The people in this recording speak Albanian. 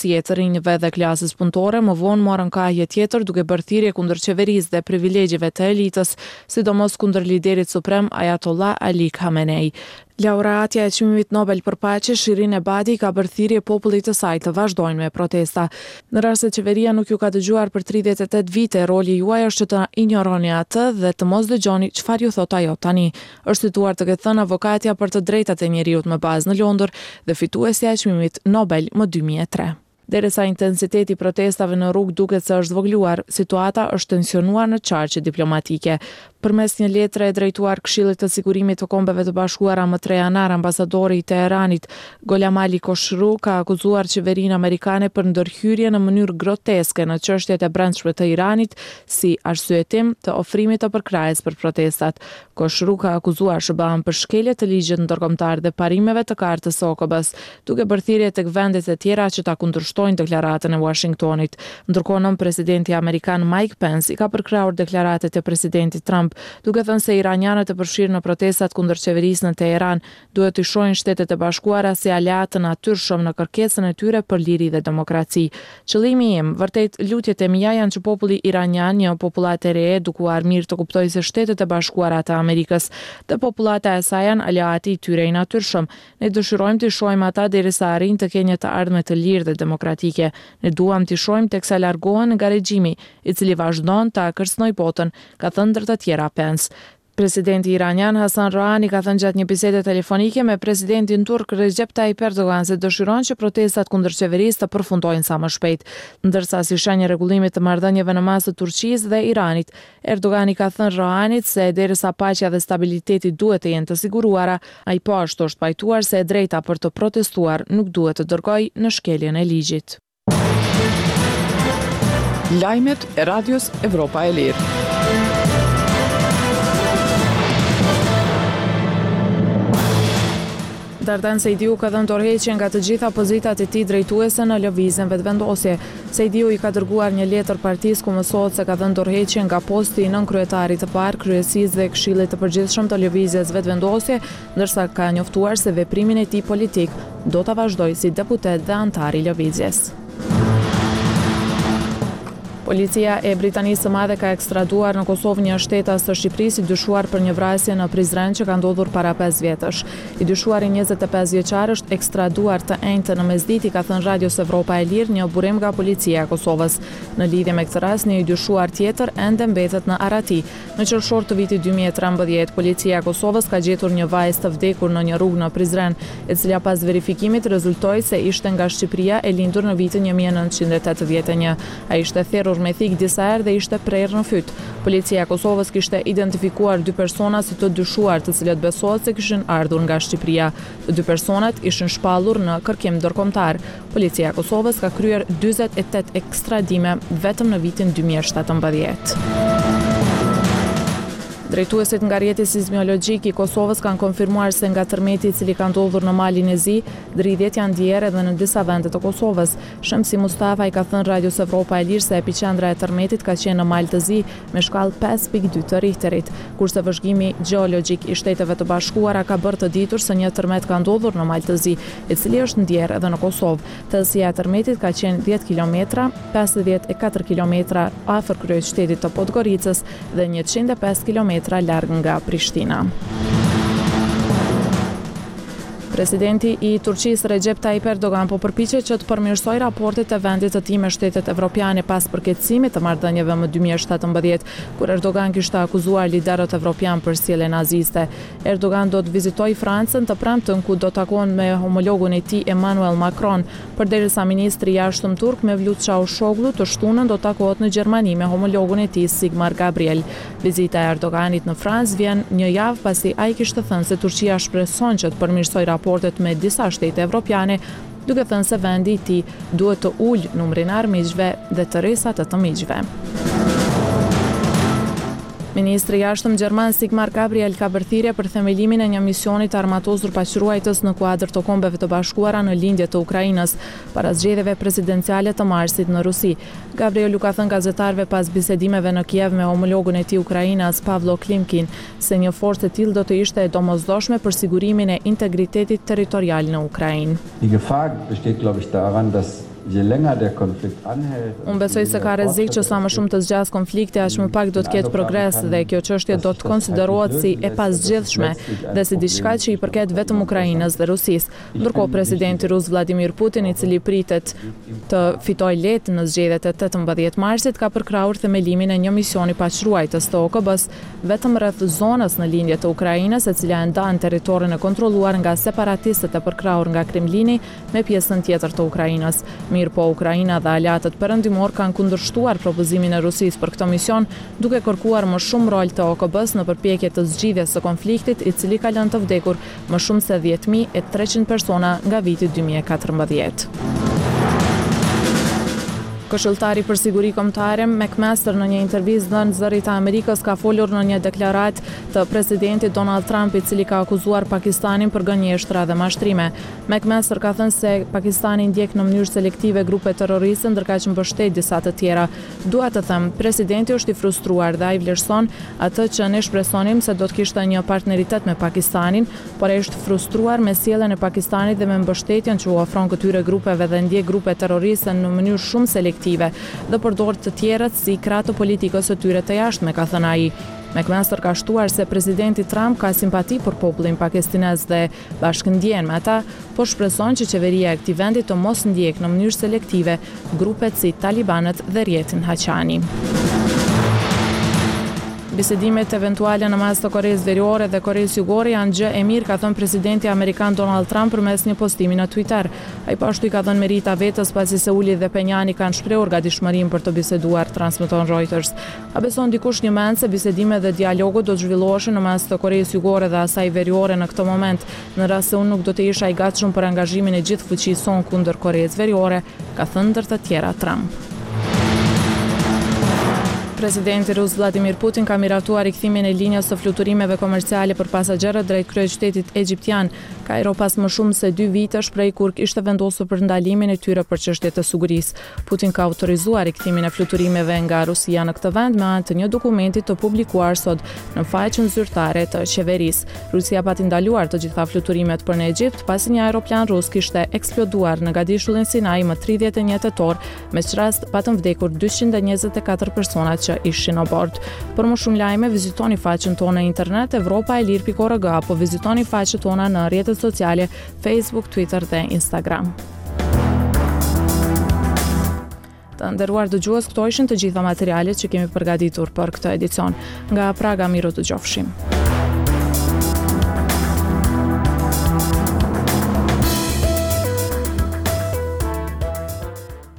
të rinjve dhe klasës punëtore më vonë morën kahje tjetër duke bërë thirrje kundër qeverisë dhe privilegjive të elitës, sidomos kundër liderit suprem Ayatollah Ali Khamenei. Laureatja e çmimit Nobel për paqe Shirin Ebadi ka bërë thirrje popullit të saj të vazhdojnë me protesta. Në rast se qeveria nuk ju ka dëgjuar për 38 vite, roli juaj është të injoroni atë dhe të mos dëgjoni çfarë ju thot ajo tani, është cituar të ketë thënë avokatja për të drejtat e njeriut më bazë në Londër dhe fituesja e çmimit Nobel më 2003. Derisa intensiteti i protestave në rrugë duket se është zvogluar, situata është tensionuar në qarqe diplomatike. Përmes një letre e drejtuar Këshillit të Sigurimit të Kombeve të Bashkuara më 3 janar, ambasadori i Teheranit, Gholam Ali Khoshru, ka akuzuar qeverinë amerikane për ndërhyrje në mënyrë groteske në çështjet e brendshme të Iranit si arsyetim të ofrimit të përkrahjes për protestat. Khoshru ka akuzuar SBA-n për shkelje të ligjit ndërkombëtar dhe parimeve të kartës së OKB-s, duke bërë thirrje tek vendet e tjera që ta kundërshtojnë deklaratën e Washingtonit. Ndërkohë, nën presidenti amerikan Mike Pence i ka përkrahur deklaratat e presidentit Trump, duke thënë se iranianët e përfshirë në protestat kundër qeverisë në Teheran duhet të shohin Shtetet e Bashkuara si aleat të natyrshëm në kërkesën e tyre për liri dhe demokraci. Qëllimi im, vërtet lutjet e mia janë që populli iranian, një popullat e re edukuar mirë të kuptojë se Shtetet e Bashkuara të Amerikës dhe popullata e saj janë aleati i tyre i natyrshëm. Ne dëshirojmë të shohim ata derisa arrijnë të kenë një të ardhme të lirë dhe demokratike. Ne duam të shohim teksa largohen nga regjimi, i cili vazhdon ta kërcënojë botën, ka thënë ndër të tjera Pence. Presidenti iranian Hasan Rouhani ka thënë gjatë një bisede telefonike me presidentin turk Recep Tayyip Erdogan se dëshiron që protestat kundër qeverisë të përfundojnë sa më shpejt. Ndërsa si shenjë rregullimit të marrëdhënieve në mes të Turqisë dhe Iranit, Erdogani ka thënë Rouhanit se derisa paqja dhe stabiliteti duhet të jenë të siguruara, ai po ashtu është pajtuar se e drejta për të protestuar nuk duhet të dërgojë në shkeljen e ligjit. Lajmet e Radios Evropa e Lirë. Dardan Sejdiu ka dhënë tërheqje nga të gjitha pozitat e tij drejtuese në lëvizjen vetëvendosje. Sejdiu i ka dërguar një letër partisë ku mësohet se ka dhënë tërheqje nga posti i nënkryetarit të parë, kryesisë dhe Këshillit të Përgjithshëm të lëvizjes vetëvendosje, ndërsa ka njoftuar se veprimin e tij politik do ta vazhdojë si deputet dhe antar i lëvizjes. Policia e Britanisë së Madhe ka ekstraduar në Kosovë një shtetas të Shqipërisë i dyshuar për një vrasje në Prizren që ka ndodhur para 5 vjetësh. I dyshuari 25 vjeçar është ekstraduar të enjtë në mesditi, ka thënë Radios Evropa e Lirë një burim nga policia e Kosovës. Në lidhje me këtë rast, një i dyshuar tjetër ende mbetet në Arati. Në qershor të vitit 2013, policia e Kosovës ka gjetur një vajzë të vdekur në një rrugë në Prizren, e cila pas verifikimit rezultoi se ishte nga Shqipëria e lindur në vitin 1981. Ai ishte therrur me thik disa herë dhe ishte prerë në fyt. Policia e Kosovës kishte identifikuar 2 persona si të dyshuar, të cilët besohet se kishin ardhur nga Shqipëria. Të 2 personat ishin shpallur në kërkim ndërkombëtar. Policia e Kosovës ka kryer 48 ekstradime vetëm në vitin 2017. Drejtuesit nga rjeti sismologjik i Kosovës kanë konfirmuar se nga tërmeti i cili ka ndodhur në malin e Zi, dridhjet janë ndjerë edhe në disa vende të Kosovës. Shemsi Mustafa i ka thënë Radios Evropa e Lirë se epiqendra e tërmetit ka qenë në mal të Zi me shkallë 5.2 të Richterit, kurse vëzhgimi gjeologjik i Shteteve të Bashkuara ka bërë të ditur se një tërmet ka ndodhur në mal të Zi, i cili është ndjerë edhe në Kosovë. Thellësia e tërmetit ka qenë 10 km, 54 km afër kryeqytetit të Podgoricës dhe 105 km larg nga Prishtina. Presidenti i Turqisë Recep Tayyip Erdogan po përpiqet që të përmirësojë raportet e vendit të tij me shtetet evropiane pas përkeqësimit të marrëdhënieve më 2017, kur Erdogan kishte akuzuar liderët evropian për sjellje naziste. Erdogan do të vizitojë Francën të premten, ku do të takohen me homologun e tij Emmanuel Macron, përderisa ministri i jashtëm turk Mevlut Çavuşoğlu të shtunën do të takohet në Gjermani me homologun e tij Sigmar Gabriel. Vizita e Erdoganit në Francë vjen një javë pasi ai kishte thënë se Turqia shpreson që të përmirësojë raportet me disa shtete evropiane, duke thënë se vendi i tij duhet të ulë numrin e armiqve dhe të rresat të miqve. Ministri i jashtëm gjerman Sigmar Gabriel ka bërë thirrje për themelimin e një misioni të armatosur paqëruajtës në kuadër të Kombeve të Bashkuara në lindje të Ukrainës, para zgjedhjeve presidenciale të marsit në Rusi. Gabriel u ka thënë gazetarëve pas bisedimeve në Kiev me homologun e tij ukrainas Pavlo Klimkin se një forcë e tillë do të ishte e domosdoshme për sigurimin e integritetit territorial në Ukrainë. Die Gefahr besteht, glaube ich, daran, dass Unë besoj se ka rrezik që sa më shumë të zgjas konflikti, aq më pak do të ketë progres dhe kjo çështje do të konsiderohet si e pasgjithshme dhe si diçka që i përket vetëm Ukrainës dhe Rusisë. Ndërkohë presidenti rus Vladimir Putin, i cili pritet të fitojë lehtë në zgjedhjet e 18 marsit, ka përkrahur themelimin e një misioni paqëruajtës të OKB-s vetëm rreth zonës në lindje të Ukrainës, e cila e ndan territorin e kontrolluar nga separatistët e përkrahur nga Kremlini me pjesën tjetër të Ukrainës. Mirë po, Ukraina dhe aleatët perëndimor kanë kundërshtuar propozimin e Rusisë për këtë mision, duke kërkuar më shumë rol të OKB-s në përpjekje të zgjidhjes së konfliktit, i cili ka lënë të vdekur më shumë se 10.300 persona nga viti 2014. Këshilltari për siguri kombëtare McMaster në një intervistë dhënë Zërit të Amerikës ka folur në një deklaratë të presidentit Donald Trump, i cili ka akuzuar Pakistanin për gënjeshtra dhe mashtrime. McMaster ka thënë se Pakistani ndjek në mënyrë selektive grupe terroriste, ndërkaq që mbështet disa të tjera. Dua të them, presidenti është i frustruar dhe ai vlerëson atë që ne shpresonim se do të kishte një partneritet me Pakistanin, por ai është frustruar me sjelljen e Pakistanit dhe me mbështetjen që u ofron këtyre grupeve dhe ndjek grupe terroriste në mënyrë shumë selektive dhe përdor të tjerët si krah të politikës së tyre të jashtme, ka thënë ai. McMaster ka shtuar se presidenti Trump ka simpati për popullin pakistanez dhe bashkëndjen me ata, por shpreson që qeveria e këtij vendi të mos ndjek në mënyrë selektive grupet si talibanët dhe rrjetin Haqani. Bisedimet eventuale në mes të Koreas Veriore dhe Koreas Jugore janë gjë e mirë, ka thënë presidenti amerikan Donald Trump përmes një postimi në Twitter. Ai po ashtu i ka dhënë merita vetës pasi Seuli dhe Penjani kanë shprehur gatishmërinë për të biseduar, transmeton Reuters. A beson dikush një mend se bisedimet dhe dialogu do të zhvilloheshin në mes të Koreas Jugore dhe asaj Veriore në këtë moment, në rast se unë nuk do të isha i gatshëm për angazhimin e gjithë fuqisë son kundër Koreas Veriore, ka thënë ndër të tjera Trump. Presidenti rus Vladimir Putin ka miratuar rikthimin e linjës së fluturimeve komerciale për pasagerët drejt kryeqytetit egjiptian, Kairo, pas më shumë se 2 vitesh prej kur ishte vendosur për ndalimin e tyre për çështje të sigurisë. Putin ka autorizuar rikthimin e fluturimeve nga Rusia në këtë vend me anë të një dokumenti të publikuar sot në faqen zyrtare të qeverisë. Rusia pati ndaluar të gjitha fluturimet për në Egjipt pasi një aeroplan rus kishte eksploduar në Gadishullin Sinai më 31 tetor, me rast patën vdekur 224 persona që ishin në bord. Për më shumë lajme, vizitoni faqen tonë në internet evropaelir.org apo vizitoni faqet tona në rrjetet sociale Facebook, Twitter dhe Instagram. Të nderuar dëgjues, këto ishin të gjitha materialet që kemi përgatitur për këtë edicion. Nga Praga, miru të gjofshim.